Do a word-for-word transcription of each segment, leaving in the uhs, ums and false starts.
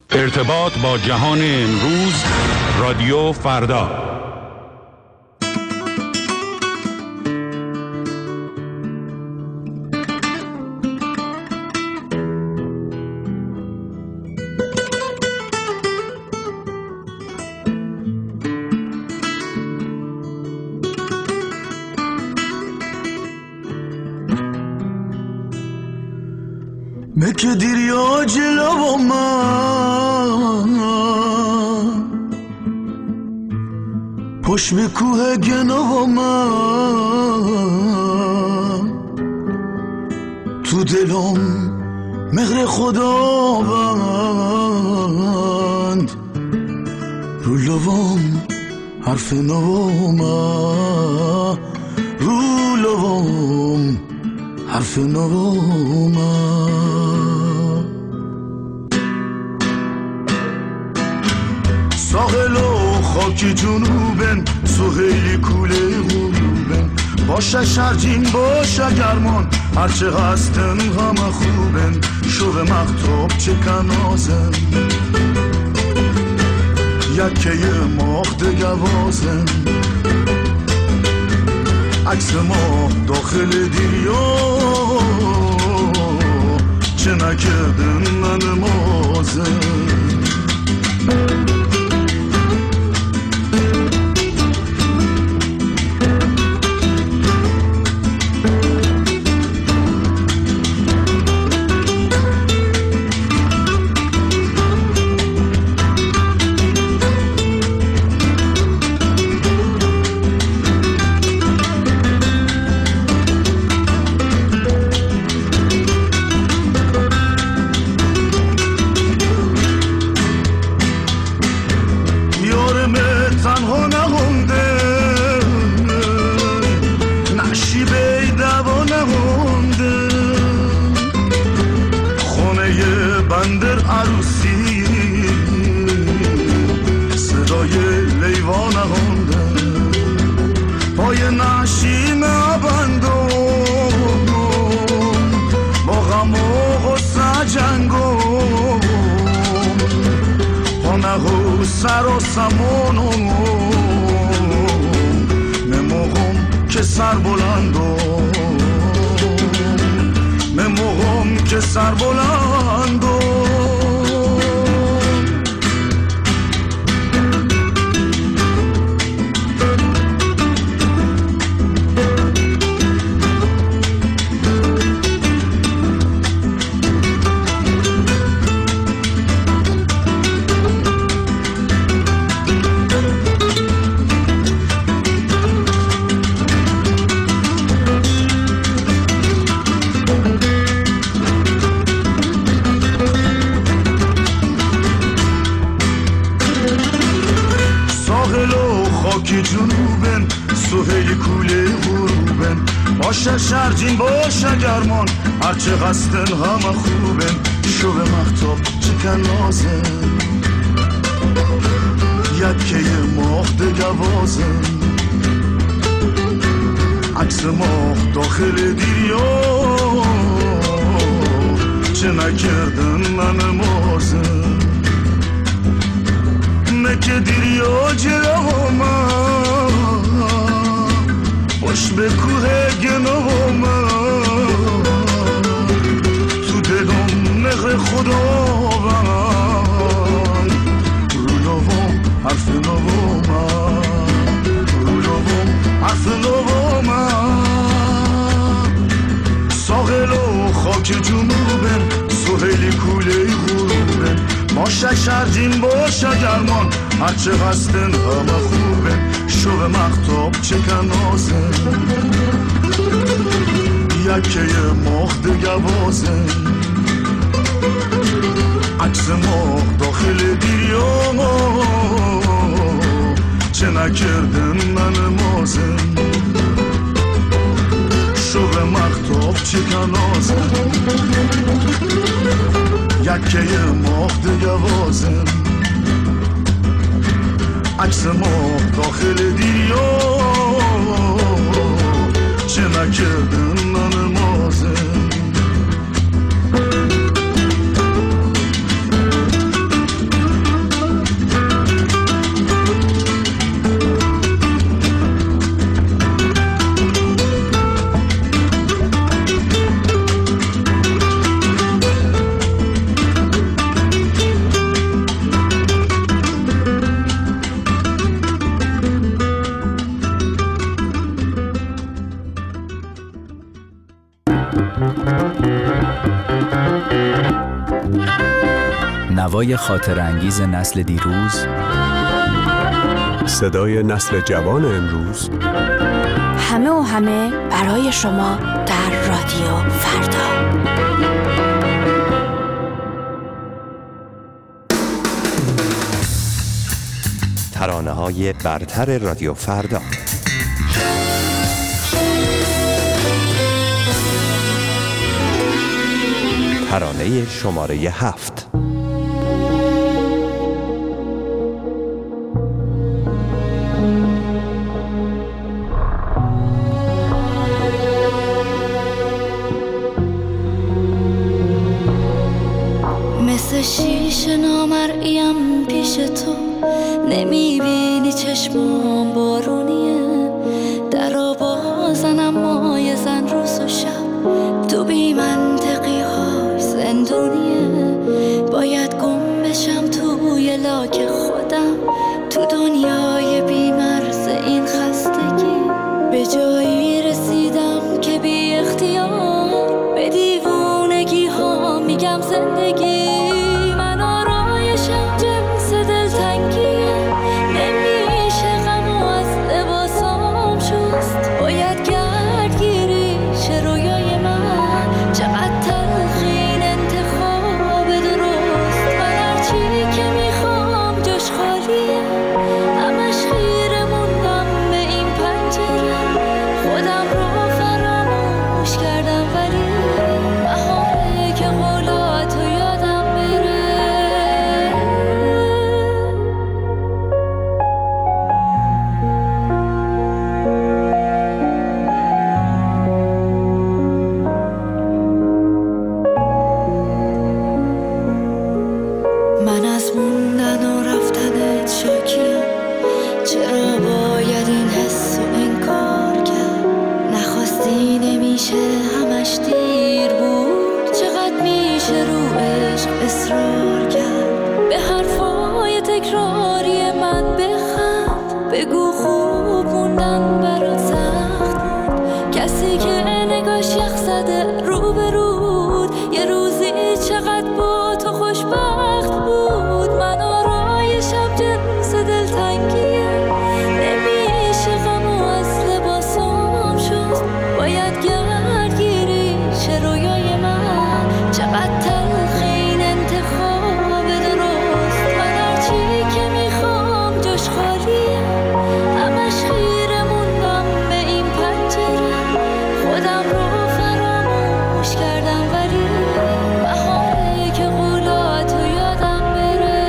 ارتباط با جهان امروز، رادیو فردا. مکه دیریا جلو من پشت به کوه گنو من تو دلم مهر خداوند رو لبام حرف نو من رو لبام حرف نو من ساحل و خاکی جنوبن سهیلی کوله غروبن باشه شرجین باشه گرمان هرچه هستن همه خوبن شو به مختوب چه کنازن یکه ماه دگوازن عکس ماه داخل دریا چه نکردن من مازن سر و سمونم نموهم که سر بلندم نموهم که سر بلندم سهیل کوله غروبن باشه شرجین باشه گرمان هرچه هستن همه خوبن شو به مختاب چه کنازن یکه ماه دگوازن عکس ماه داخل دریا چه نکردن من مازن مکه دریا جلو من پشت به کوه گنو من تو دلم مهر خداوند رو لبام حرف نو من رو لبام حرف نو من ساحل و خاک جنوبن سهیلی کوله غروبن باشه شرجین باشه گرمان هرچه هستن همه خوبن شو به مختاب چه کنازن یکه ماه دگوازن عکس ماه داخل دریا چه نکردن من مازن شو به مختاب چه کنازن یکه ماه دگوازن عکس ماه داخل دریا چه نکردن من مازن نوای خاطرانگیز نسل دیروز، صدای نسل جوان امروز، همه و همه برای شما در رادیو فردا. ترانه‌های برتر رادیو فردا. ترانه شماره هفت. مثل شیشه نامرئیم پیش تو، نمیبینی چشمام بارونیه، درو بازنم مای زن روز و شب، تو بی منطقی های زندونیه، باید گم بشم توی لاک خودم، تو دنیای بی مرز این خستگی، به جایی رسیدم که بی اختیار به دیوونگی ها میگم زندگی. من آرایشم جنس دلتنگیه، نمیشه غمو از لباسام شست، باید گردگیری شه رویای من، چقدر تلخین انتخاب درست، من هرچی که میخوام جاش خالیه، همش خیره موندم به این پنجره، خودم رو فراموش کردم ولی بهاره که قولاتو یادم بره. من از موندن و رفتنت شاکیم، چرا باید این حس و انکار کرد، نخواستی نمیشه همش دیر بود، چقدر میشه رو عشق اصرار کرد، به حرفای تکراری من بخند، بگو خوب موندن برات سخت بود، کسی که نگاش یخ زده رو به رود، یه روزی چقدر با تو خوشبخت بود. من آرایشم جنس دلتنگیه، نمیشه غمو از لباسام شست، باید گردگیری شه رویای من، چقدر تلخین انتخاب درست، من هرچی که میخوام جاش خالیه، همش خیره موندم به این پنجره، خودم رو فراموش کردم ولی بهاره که قولاتو یادم بره.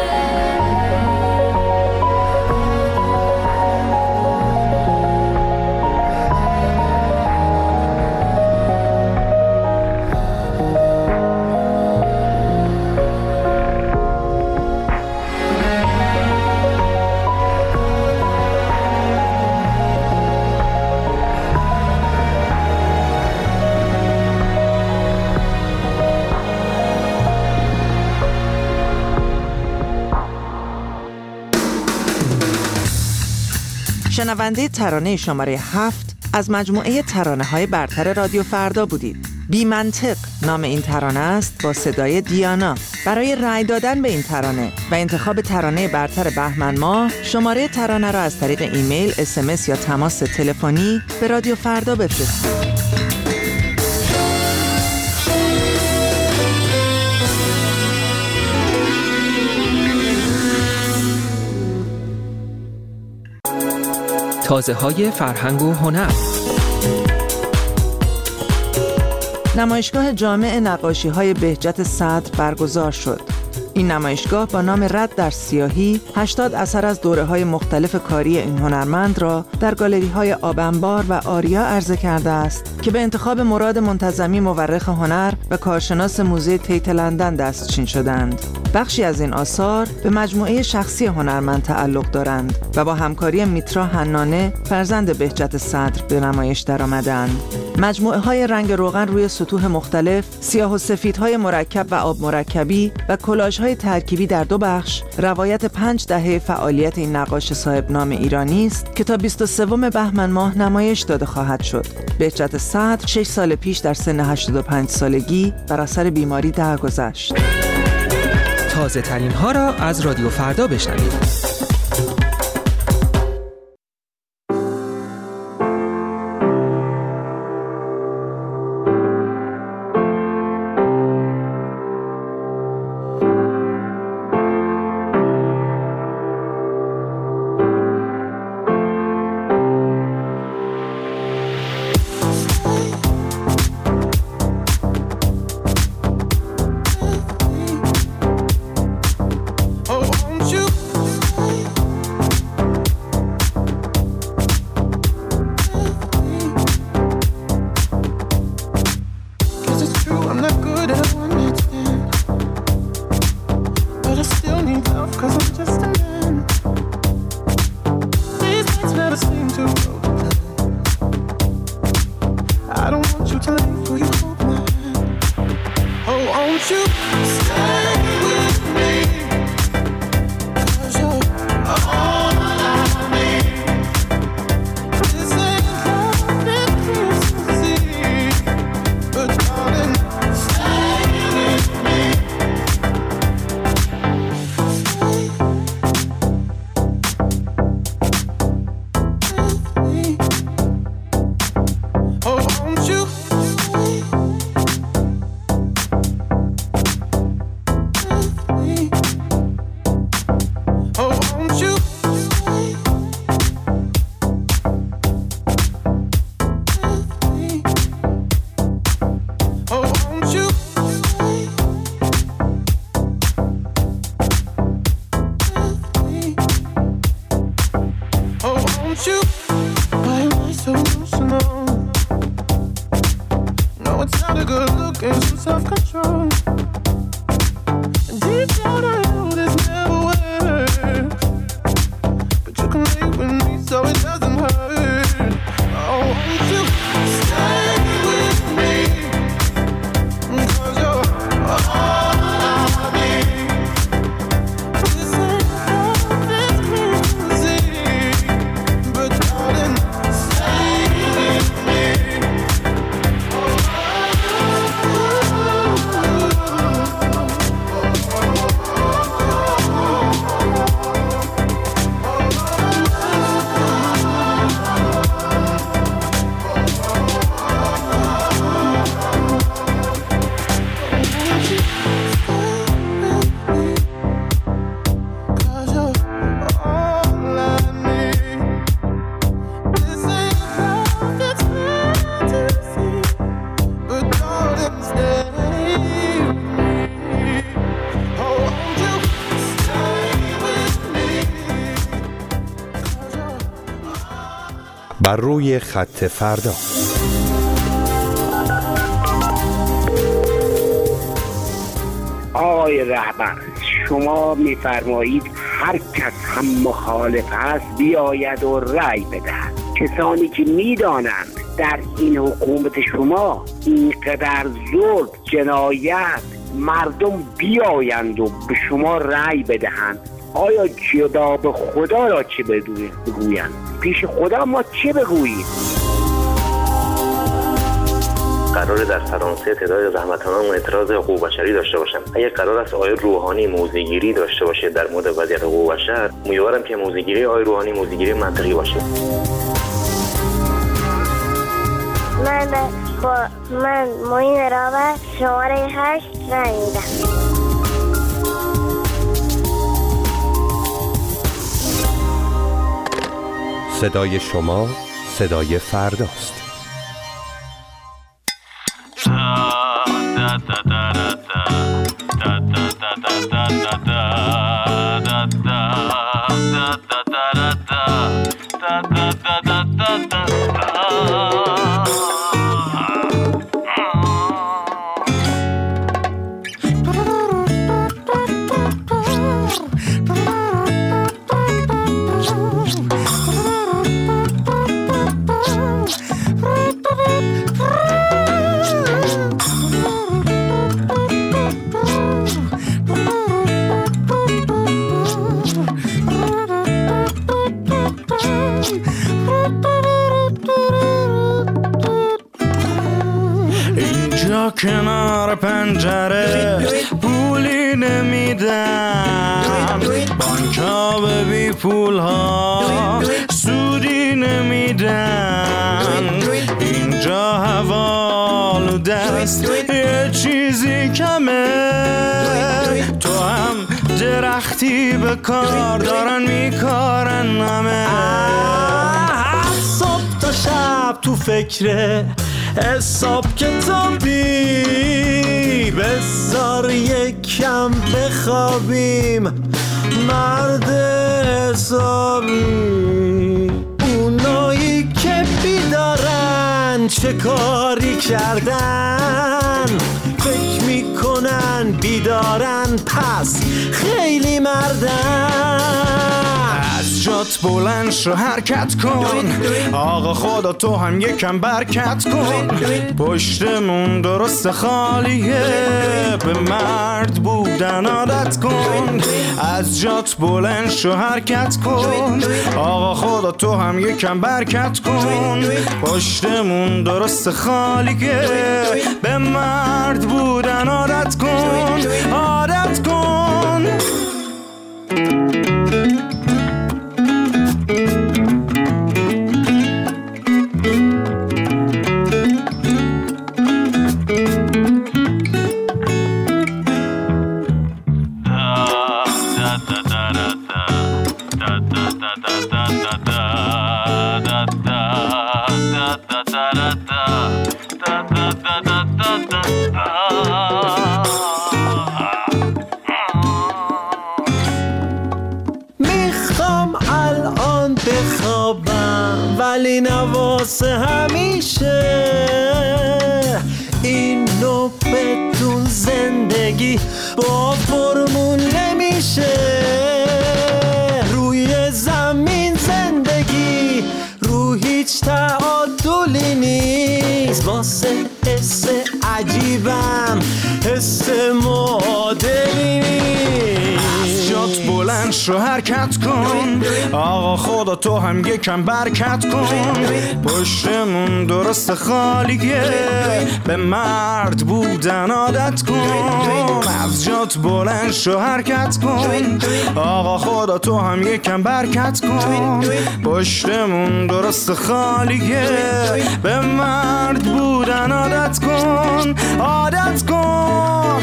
شنونده ترانه شماره هفت از مجموعه ترانه‌های برتر رادیو فردا بودید. بی منطق نام این ترانه است با صدای دیانا. برای رأی دادن به این ترانه و انتخاب ترانه برتر بهمن ماه، شماره ترانه را از طریق ایمیل، اس ام اس یا تماس تلفنی به رادیو فردا بفرستید. تازه‌های فرهنگ و هنر. نمایشگاه جامع نقاشی‌های بهجت صدر برگزار شد. این نمایشگاه با نام رد در سیاهی هشتاد اثر از دوره‌های مختلف کاری این هنرمند را در گالری‌های آب‌انبار و آریا عرضه کرده است که به انتخاب مراد منتظمی مورخ هنر و کارشناس موزه تیت لندن دستچین شدند. بخشی از این آثار به مجموعه شخصی هنرمند تعلق دارند و با همکاری میترا حنانه فرزند بهجت صدر به نمایش درآمدند. مجموعه های رنگ روغن روی سطوح مختلف، سیاه و سفیدهای مرکب و آب مرکبی و کلاژهای ترکیبی در دو بخش روایت پنج دهه فعالیت این نقاش صاحب نام ایرانی است که تا بیست و سوم بهمن ماه نمایش داده خواهد شد. بهجت صدر شش سال پیش در سن هشتاد و پنج سالگی بر اثر بیماری درگذشت. تازه ترین ها را از رادیو فردا بشنوید. بر روی خط فردا. آقای رهبر، شما میفرمایید هر کس هم مخالف است بیاید و رأی بدهد. کسانی که میدانند در این حکومت شما اینقدر ظلم، جنایت، مردم بیایند و به شما رأی بدهند، آیا جواب خدا را چه بگویند؟ پیش خدا ما چه بگوییم؟ قراره در فرانسه تعداد زحمت‌کنان اعتراض حقوق بشری داشته باشن. اگر قرار است آقای روحانی موضع‌گیری داشته باشه در مورد وضعیت حقوق بشر، امیدوارم که موضع‌گیری آقای روحانی موضع‌گیری منطقی باشه. من با من معین رابر شماره هشت رای میدم. صدای شما صدای فرداست. کنار پنجره پولی نمیدن، بانک‌ها به بی پول ها سودی نمیدن، اینجا حوال دست یه چیزی کمه، تو هم درختی به کار دارن میکارن همه. صبح تا شب تو فکره حساب کتابی، بذار یکم بخوابیم مرد حسابی. اونایی که بیدارن چه کاری کردن، فکر میکنن بیدارن پس خیلی مردن. از جات بلند شو حرکت کن، آقا خدا تو هم یکم برکت کن، پشتمون درست خالیه به مرد بودن عادت کن. از جات بلند شو حرکت کن، آقا خدا تو هم یکم برکت کن، پشتمون درست خالیه به مرد بودن عادت کن، عادت کن. میخوام الان بخوابم ولی نواسه همیشه، اینو بدون زندگی با فرمون نمیشه. روی زمین زندگی رو هیچ تعادلی نیست، واسه حس عجیبم حس معادلی نیست. از جات بلند شو حرکت کن، آقا خدا تو هم یکم برکت کن، پشتمون درست خالیه به مرد بودن عادت کن. از جات بلند شو حرکت کن، آقا خدا تو هم یکم برکت کن، پشتمون درست خالیه به مرد بودن عادت کن، عادت کن.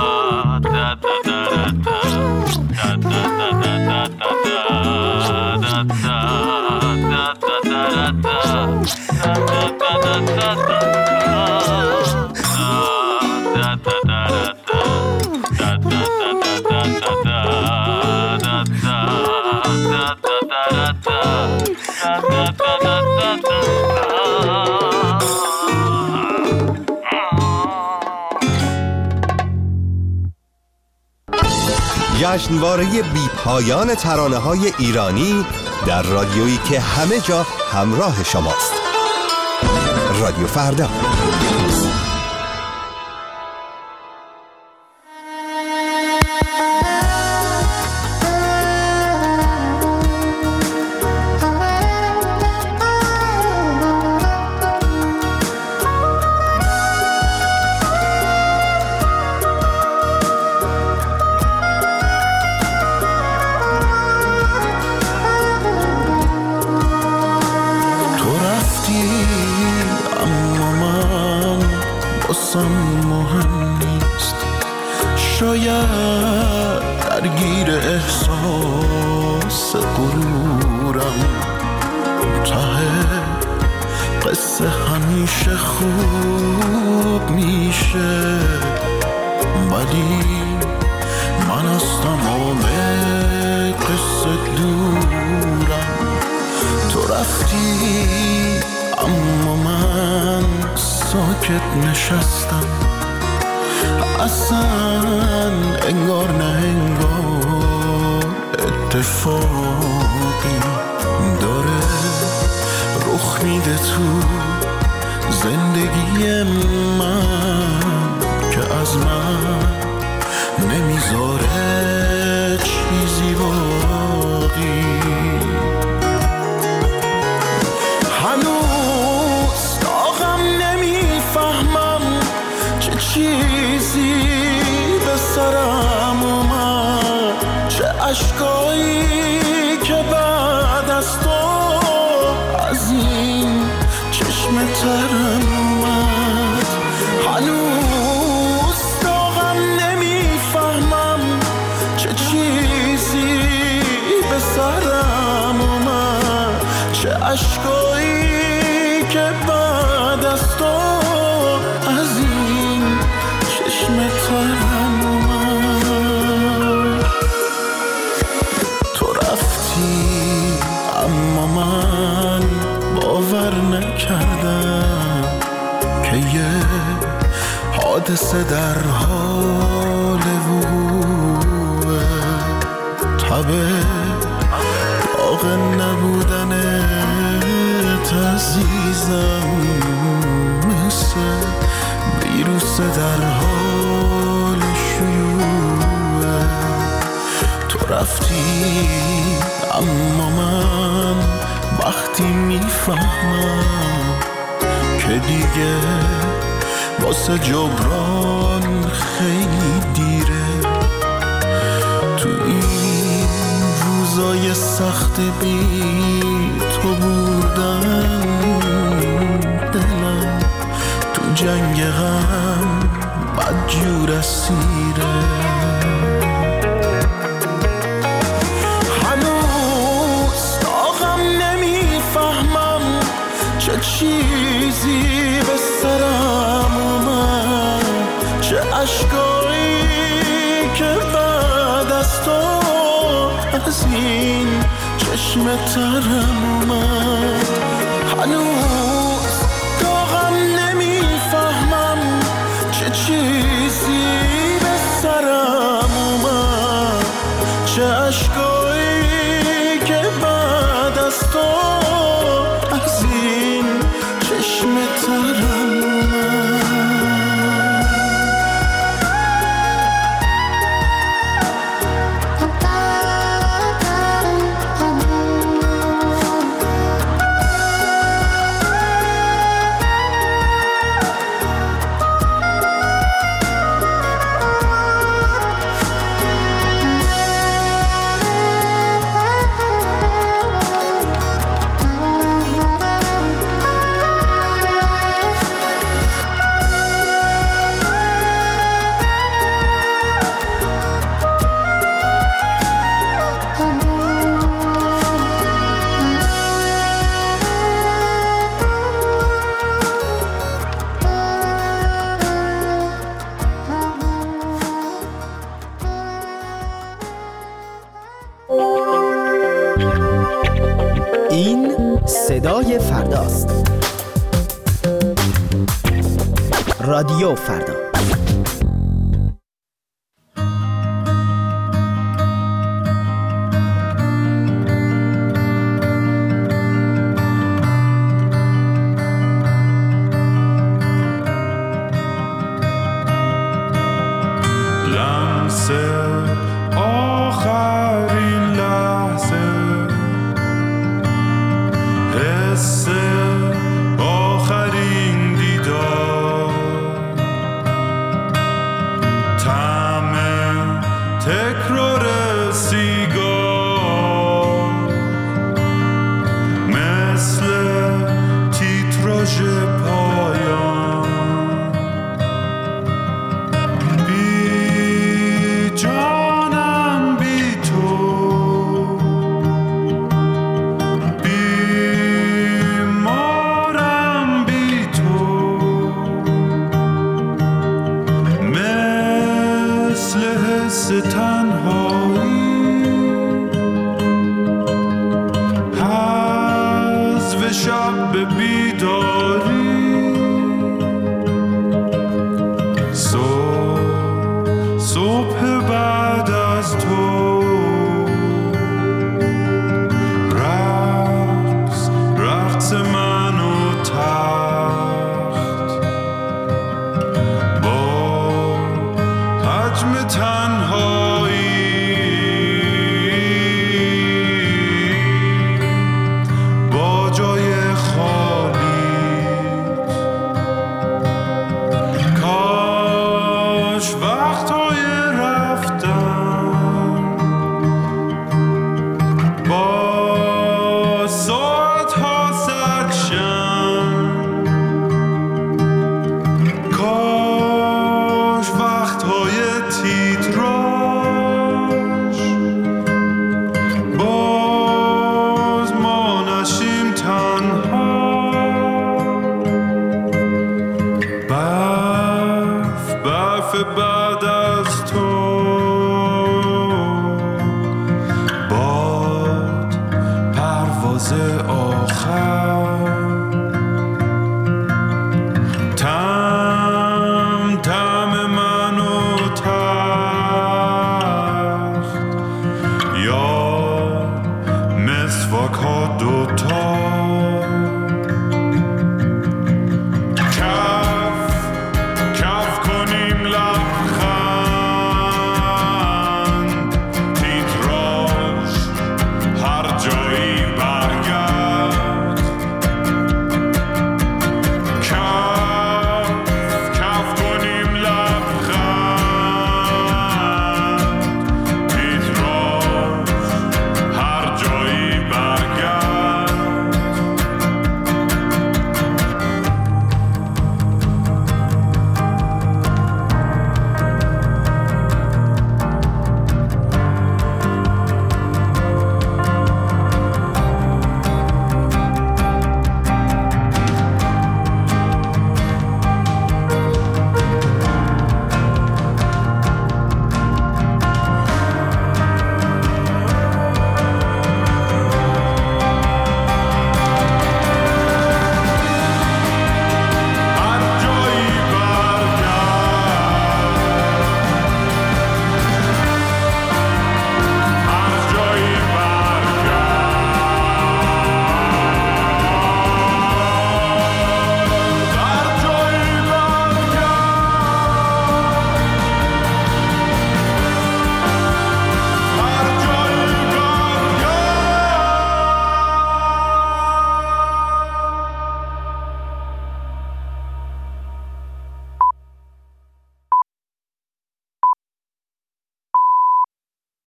جشنواره بی پایان ترانه‌های ایرانی در رادیویی که همه جا همراه شماست. رادیو فردا. مهم نیست، شاید درگیر احساس غرورم، ته قصه همیشه خوب میشه، ولی من از تمام قصه دورم. تو رفتی اما من ساکت نشستم، اصلا انگار نه انگار اتفاقی داره رخ میده تو زندگی من که از من نمیذاره چیزی باقی. هنوز داغم نمیفهمم چه چیزی به سرم عشقایی که بعد از تو از این چشم ترم اومد. هنوز داغم نمیفهمم چه چیزی به سرم اومد، چه عشقایی که بعد از تو از این چشم ترم اومد. تو رفتی اما من باور نکردم که یه حادثه در حال وقوعه. تبه داغ نبودنت عزیزم مثل ویروس در حال شیوعه. تو رفتی اما من وقتی میفهمم که دیگه واسه جبران خیلی دیره. تو این روزای سخت بی تو بودن دلم تو جنگ غم بدجور اسیره. هنوز داغم نمیفهمم چه چیزی به سرم اومد، چه عشقایی که بعد از تو از این چشم ترم اومد. هنوز داغم نمیفهمم چه چیزی به سرم اومد، چه عشقایی که بعد از تو از این چشم ترم اومد. این صدای فرداست. رادیو فردا. صبح بعد از تو